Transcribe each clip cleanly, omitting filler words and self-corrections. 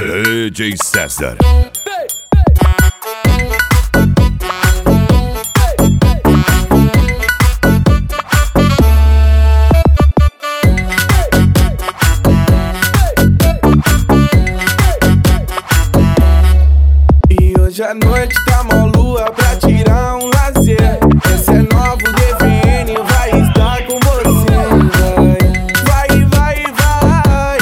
DJ César. E hoje à noite tá mó lua pra tirar um lazer. Esse é novo DVN, vai estar com você. Vai, vai, vai,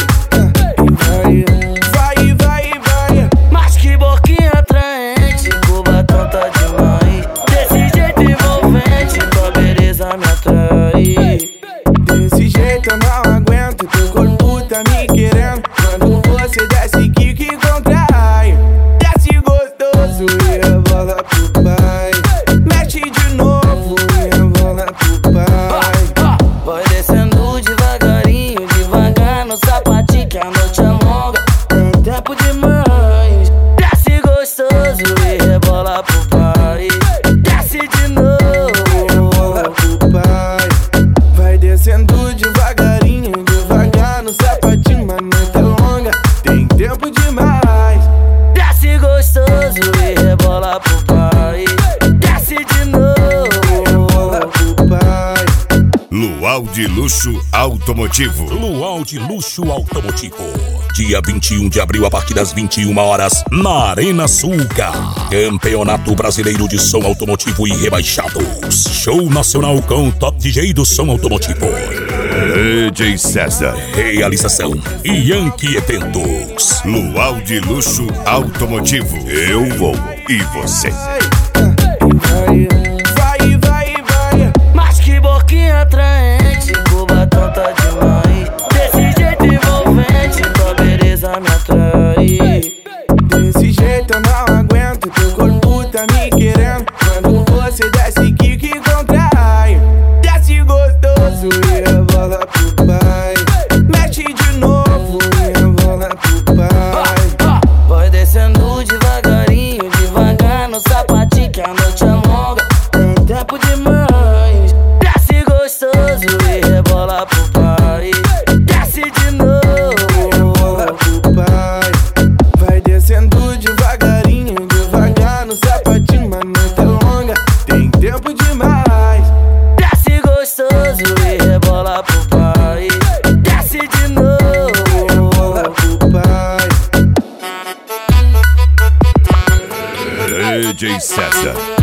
vai, vai, vai. Mas que boquinha atraente, o batom tá demais. Desse jeito envolvente, tua beleza me atrai. Desse jeito eu não aguento, teu corpo tá me querendo. Quando você desce, que contrai. Desce gostoso e rebola pro pai. Mexe de novo e rebola pro pai. Vai descendo devagarinho, devagar no sapatinho, que a noite é longa, tem tempo demais. Desce gostoso e rebola pro pai. Desce de novo, rebola pro pai. Vai descendo devagarinho, devagar no sapatinho, mas não tá longa, tem tempo demais. desce gostoso e rebola pro pai. Desce de novo, Rebola pro pai. Luau de Luxo Automotivo. Luau de Luxo Automotivo. Dia 21 de abril, a partir das 21 horas, na Arena Sulca. Campeonato Brasileiro de Som Automotivo e Rebaixados. Show nacional com top DJ do som automotivo. DJ César. Realização Yankee Eventos. Luau de Luxo Automotivo. Eu vou e você. Vai, vai, vai. mas que boquinha atraente, o batom tá demais. Desse jeito envolvente, tua beleza me atrai. Desse jeito eu não aguento, teu corpo tá me querendo. Quando você desce, que contrai. Desce gostoso e rebola pro pai. Mexe de novo e rebola pro pai. Vai descendo devagarinho, devagar no sapatinho, que a noite é longa, tem tempo demais. Desce gostoso e rebola pro pai. Desce de novo, Rebola pro pai. Vai descendo devagarinho, devagar no sapatinho, mas não tá longa, tem tempo demais. desce gostoso e rebola pro pai. Desce de novo, Rebola pro pai. DJ César.